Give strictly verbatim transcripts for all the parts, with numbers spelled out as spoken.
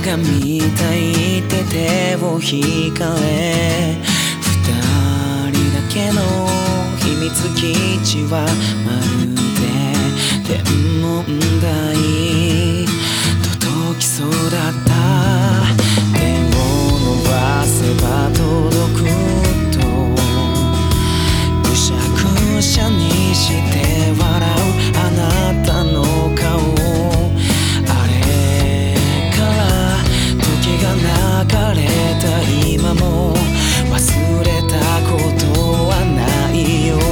が見たいって手を引かれ、二人だけの秘密基地はまるで天文台届きそうだった。手を伸ばせば届くとぐしゃぐしゃにして笑うあなたの顔、あれから時が流れた今も忘れたことはないよ。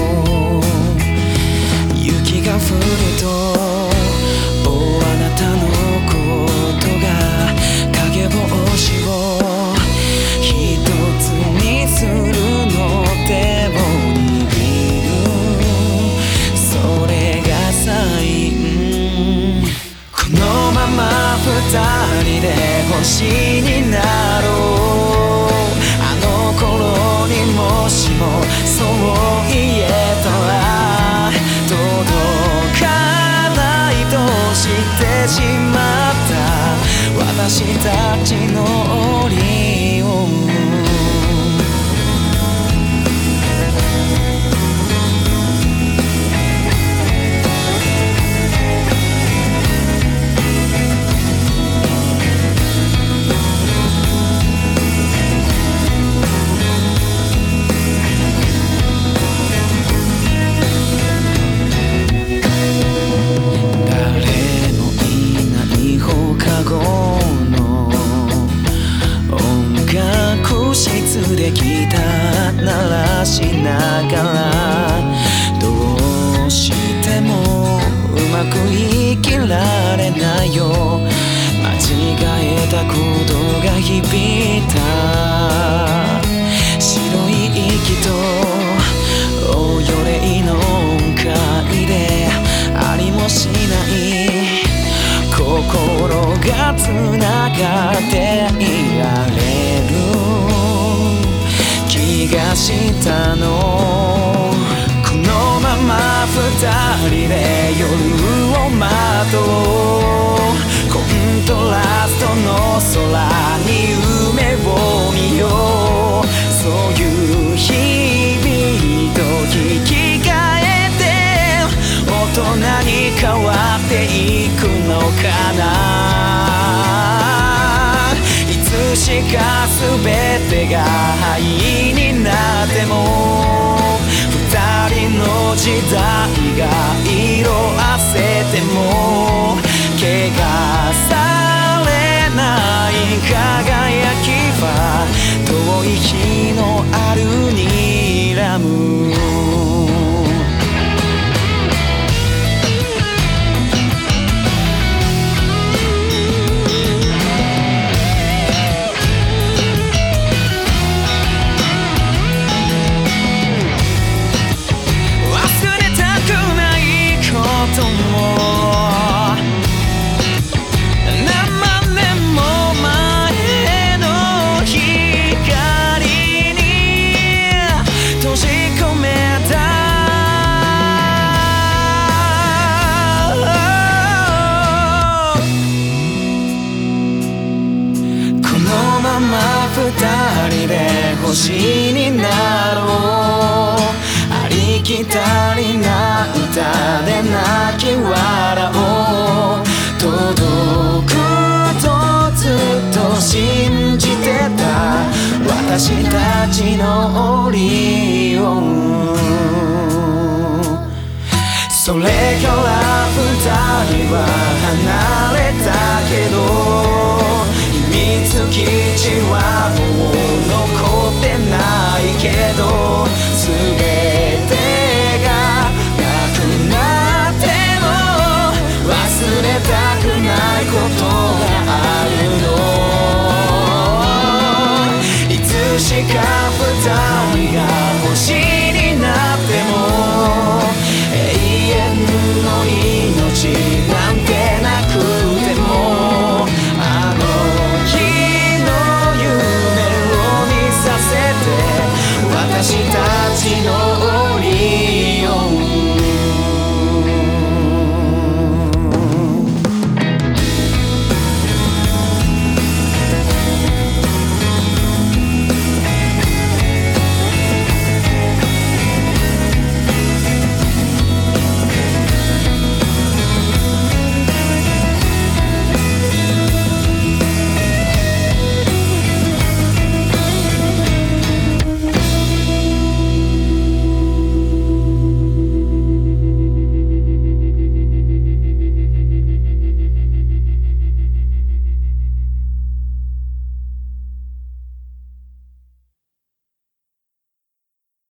雪が降るとあなたのことが影星を一つにするの手を握る、それがサイン。このまま二人で星になろう。あの頃にもしもそう言えたら届かないとしてしまった私たちのオリオン。でギター鳴らしながらどうしてもうまく生きられないよ。間違えたことが響いた。白い息とおよれの音階でありもしない心がつながっていられる気がしたの。このまま二人で夜を待とう。コントラストの空に夢を見よう。そういう日々と引き換えて大人に変わっていくのかな。いつしか全てが灰になっても二人の時代が色あせても怪我されない輝きは遠い日のあるニラム。二人で星になろう。ありきたりな歌で泣き笑おう。届くとずっと信じてた私たちのオリオン。それから二人は離れたけど秘密基地はもう残ってないけど